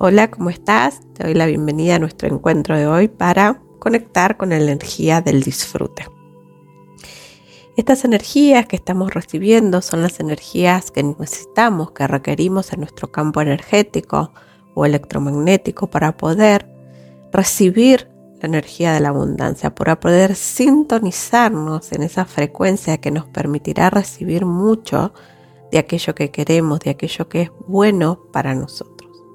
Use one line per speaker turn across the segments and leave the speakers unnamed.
Hola, ¿cómo estás? Te doy la bienvenida a nuestro encuentro de hoy para conectar con la energía del disfrute. Estas energías que estamos recibiendo son las energías que necesitamos, que requerimos en nuestro campo energético o electromagnético para poder recibir la energía de la abundancia, para poder sintonizarnos en esa frecuencia que nos permitirá recibir mucho de aquello que queremos, de aquello que es bueno para nosotros.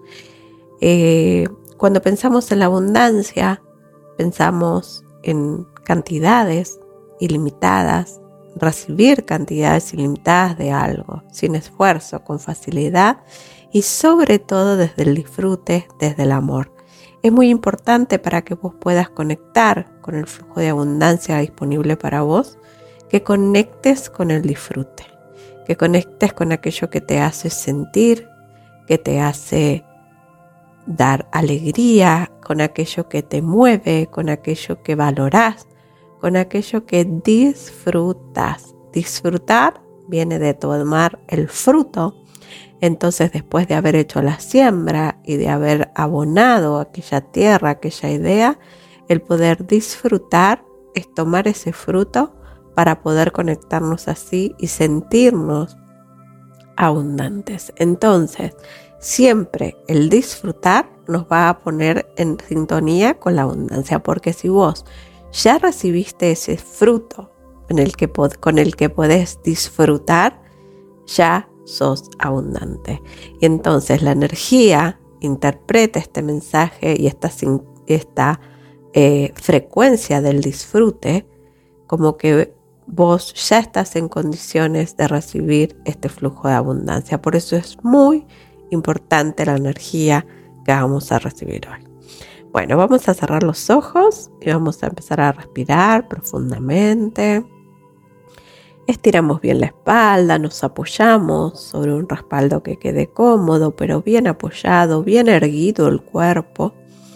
Cuando pensamos en la abundancia, pensamos en cantidades ilimitadas, recibir cantidades ilimitadas de algo, sin esfuerzo, con facilidad y sobre todo desde el disfrute, desde el amor. Es muy importante para que vos puedas conectar con el flujo de abundancia disponible para vos, que conectes con el disfrute, que conectes con aquello que te hace sentir, que te hace dar alegría, con aquello que te mueve, con aquello que valorás, con aquello que disfrutas. Disfrutar viene de tomar el fruto. Entonces, después de haber hecho la siembra y de haber abonado aquella tierra, aquella idea, el poder disfrutar es tomar ese fruto para poder conectarnos así y sentirnos abundantes. Entonces, siempre el disfrutar nos va a poner en sintonía con la abundancia, porque si vos ya recibiste ese fruto con el que podés disfrutar, ya sos abundante. Y entonces la energía interpreta este mensaje y esta frecuencia del disfrute como que vos ya estás en condiciones de recibir este flujo de abundancia. Por eso es muy importante la energía que vamos a recibir hoy. Bueno, vamos a cerrar los ojos y vamos a empezar a respirar profundamente. Estiramos bien la espalda, nos apoyamos sobre un respaldo que quede cómodo, pero bien apoyado, bien erguido el cuerpo.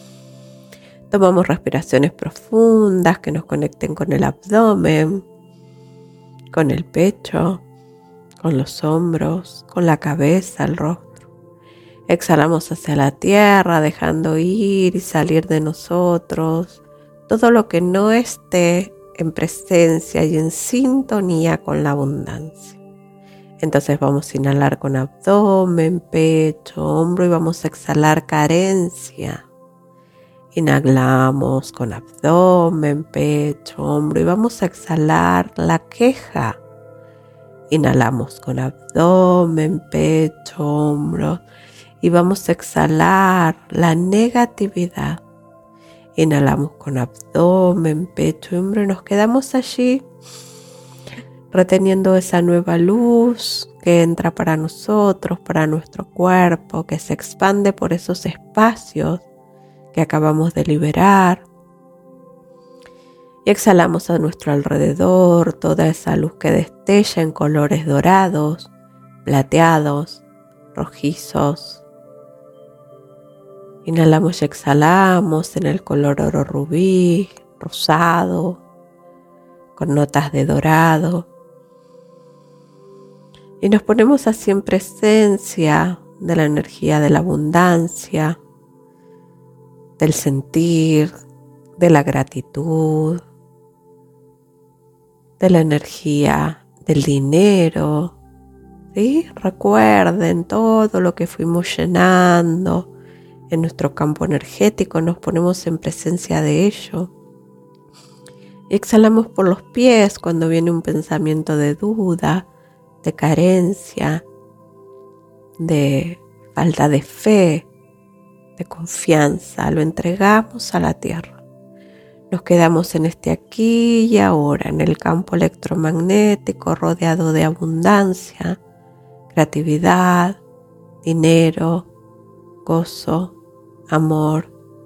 Tomamos respiraciones profundas que nos conecten con el abdomen, con el pecho, con los hombros, con la cabeza, el rostro. Exhalamos hacia la tierra, dejando ir y salir de nosotros todo lo que no esté en presencia y en sintonía con la abundancia. Entonces vamos a inhalar con abdomen, pecho, hombro y vamos a exhalar carencia. Inhalamos con abdomen, pecho, hombro y vamos a exhalar la queja. Inhalamos con abdomen, pecho, hombro y vamos a exhalar la negatividad. Inhalamos con abdomen, pecho y hombro y nos quedamos allí reteniendo esa nueva luz que entra para nosotros, para nuestro cuerpo, que se expande por esos espacios que acabamos de liberar. Y exhalamos a nuestro alrededor toda esa luz que destella en colores dorados, plateados, rojizos. Inhalamos y exhalamos en el color oro rubí, rosado, con notas de dorado. Y nos ponemos así en presencia de la energía de la abundancia, del sentir, de la gratitud, de la energía del dinero. ¿Sí? Recuerden todo lo que fuimos llenando en nuestro campo energético, nos ponemos en presencia de ello. Y exhalamos por los pies cuando viene un pensamiento de duda, de carencia, de falta de fe, de confianza. Lo entregamos a la tierra. Nos quedamos en este aquí y ahora, en el campo electromagnético rodeado de abundancia, creatividad, dinero, gozo, amor.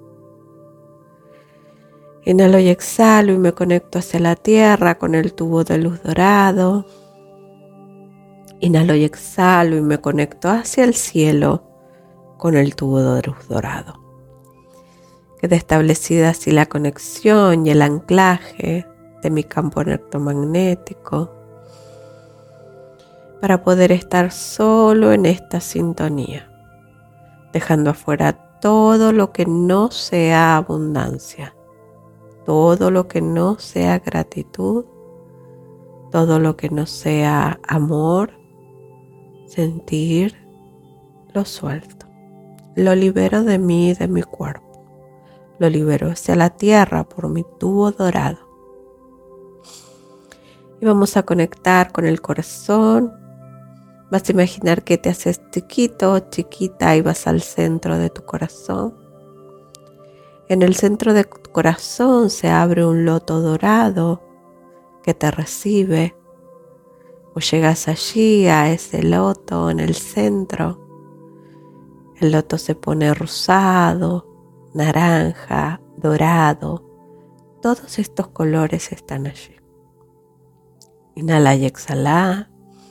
Inhalo y exhalo y me conecto hacia la tierra con el tubo de luz dorado. Inhalo y exhalo y me conecto hacia el cielo con el tubo de luz dorado. Queda establecida así la conexión y el anclaje de mi campo electromagnético para poder estar solo en esta sintonía, dejando afuera todo lo que no sea abundancia, todo lo que no sea gratitud, todo lo que no sea amor, sentir, lo suelto. Lo libero de mí y de mi cuerpo. Lo libero hacia la tierra por mi tubo dorado. Y vamos a conectar con el corazón. Vas a imaginar que te haces chiquito, chiquita y vas al centro de tu corazón. En el centro de tu corazón se abre un loto dorado que te recibe. O llegas allí a ese loto en el centro. El loto se pone rosado, naranja, dorado. Todos estos colores están allí. Inhala y exhala.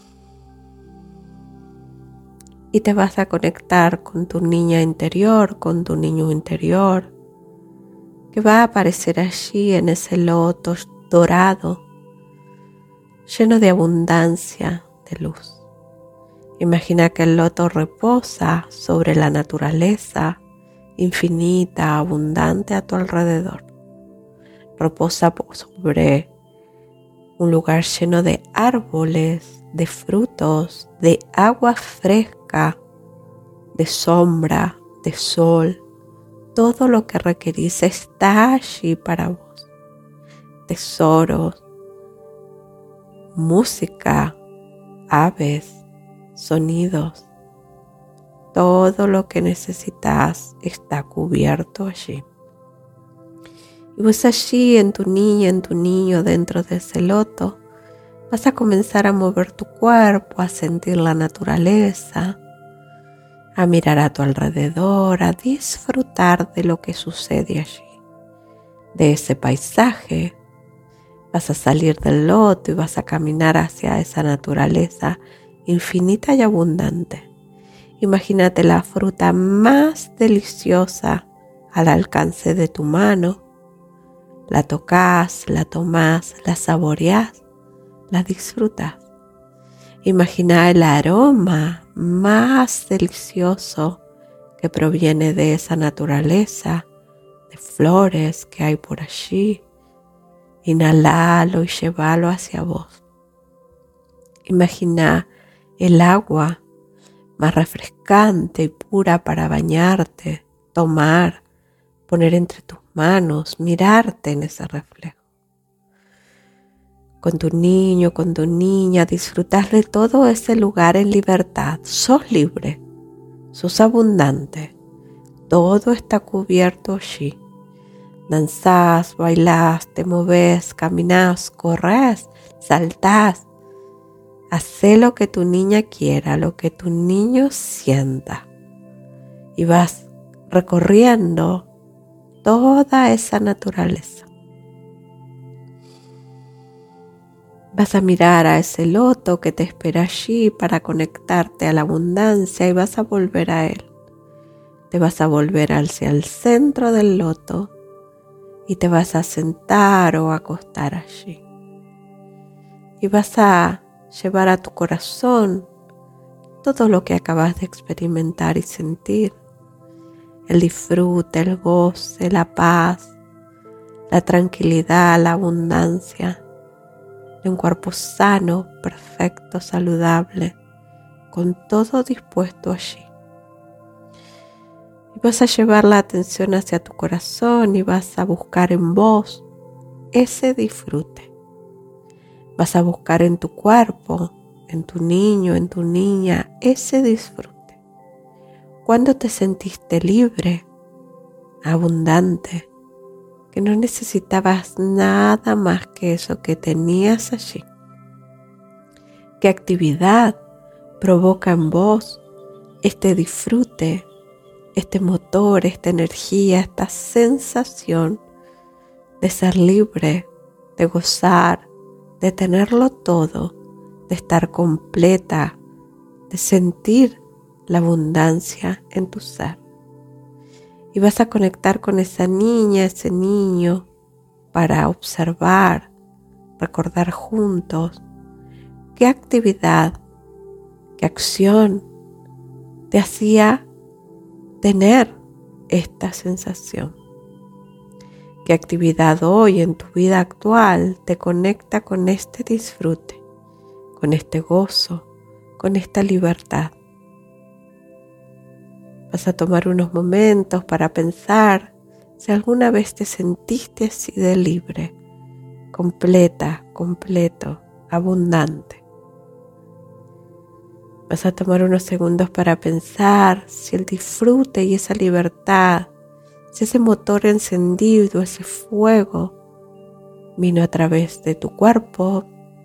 Y te vas a conectar con tu niña interior, con tu niño interior, que va a aparecer allí en ese loto dorado, lleno de abundancia, de luz. Imagina que el loto reposa sobre la naturaleza infinita, abundante a tu alrededor. Reposa sobre un lugar lleno de árboles, de frutos, de agua fresca, de sombra, de sol. Todo lo que requerís está allí para vos. Tesoros, música, aves, sonidos. Todo lo que necesitas está cubierto allí. Y vos allí en tu niña, en tu niño, dentro de ese loto, vas a comenzar a mover tu cuerpo, a sentir la naturaleza, a mirar a tu alrededor, a disfrutar de lo que sucede allí, de ese paisaje. Vas a salir del loto y vas a caminar hacia esa naturaleza infinita y abundante. Imagínate la fruta más deliciosa al alcance de tu mano. La tocas, la tomás, la saboreás, la disfrutas. Imagina el aroma más delicioso que proviene de esa naturaleza, de flores que hay por allí. Inhalalo y llévalo hacia vos. Imagina el agua más refrescante y pura para bañarte, tomar, poner entre tus manos, mirarte en ese reflejo. Con tu niño, con tu niña, disfrutar de todo ese lugar en libertad. Sos libre, sos abundante, todo está cubierto allí. Danzás, bailás, te movés, caminás, corres, saltás. Hacé lo que tu niña quiera, lo que tu niño sienta. Y vas recorriendo toda esa naturaleza. Vas a mirar a ese loto que te espera allí para conectarte a la abundancia y vas a volver a él. Te vas a volver hacia el centro del loto y te vas a sentar o acostar allí. Y vas a llevar a tu corazón todo lo que acabas de experimentar y sentir. El disfrute, el goce, la paz, la tranquilidad, la abundancia de un cuerpo sano, perfecto, saludable, con todo dispuesto allí. Y vas a llevar la atención hacia tu corazón y vas a buscar en vos ese disfrute. Vas a buscar en tu cuerpo, en tu niño, en tu niña, ese disfrute. ¿Cuándo te sentiste libre, abundante, que no necesitabas nada más que eso que tenías allí? ¿Qué actividad provoca en vos este disfrute, este motor, esta energía, esta sensación de ser libre, de gozar, de tenerlo todo, de estar completa, de sentir la abundancia en tu ser? Y vas a conectar con esa niña, ese niño, para observar, recordar juntos qué actividad, qué acción te hacía tener esta sensación. ¿Qué actividad hoy en tu vida actual te conecta con este disfrute, con este gozo, con esta libertad? Vas a tomar unos momentos para pensar si alguna vez te sentiste así de libre, completa, completo, abundante. Vas a tomar unos segundos para pensar si el disfrute y esa libertad, si ese motor encendido, ese fuego, vino a través de tu cuerpo,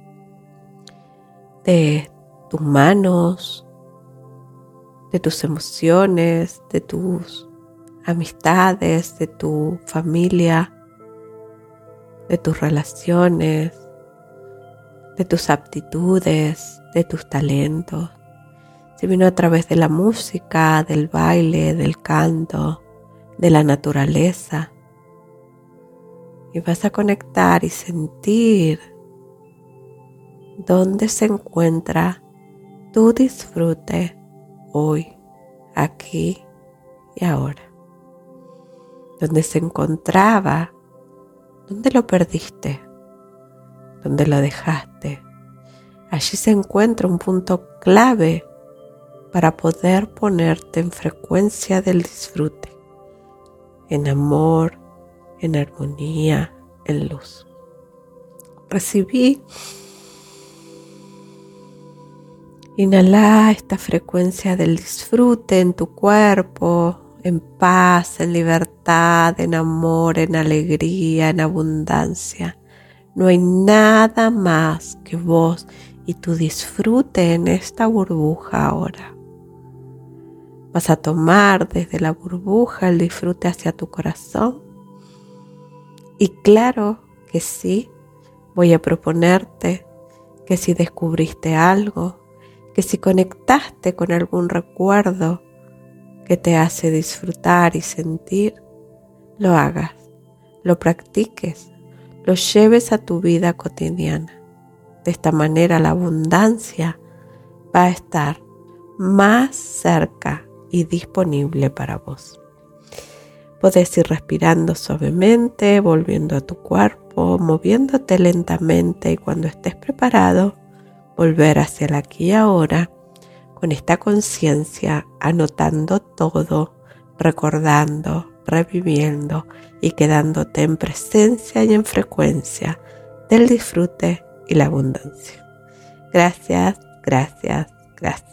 de tus manos, de tus emociones, de tus amistades, de tu familia, de tus relaciones, de tus aptitudes, de tus talentos. Si vino a través de la música, del baile, del canto, de la naturaleza. Y vas a conectar y sentir dónde se encuentra tu disfrute hoy, aquí y ahora. Dónde se encontraba, dónde lo perdiste, dónde lo dejaste. Allí se encuentra un punto clave para poder ponerte en frecuencia del disfrute, en amor, en armonía, en luz. Recibí, inhala esta frecuencia del disfrute en tu cuerpo, en paz, en libertad, en amor, en alegría, en abundancia. No hay nada más que vos y tu disfrute en esta burbuja ahora. Vas a tomar desde la burbuja el disfrute hacia tu corazón. Y claro que sí, voy a proponerte que si descubriste algo, que si conectaste con algún recuerdo que te hace disfrutar y sentir, lo hagas, lo practiques, lo lleves a tu vida cotidiana. De esta manera la abundancia va a estar más cerca y disponible para vos. Podés ir respirando suavemente, volviendo a tu cuerpo, moviéndote lentamente y cuando estés preparado, volver hacia el aquí y ahora con esta conciencia, anotando todo, recordando, reviviendo y quedándote en presencia y en frecuencia del disfrute y la abundancia. Gracias, gracias, gracias.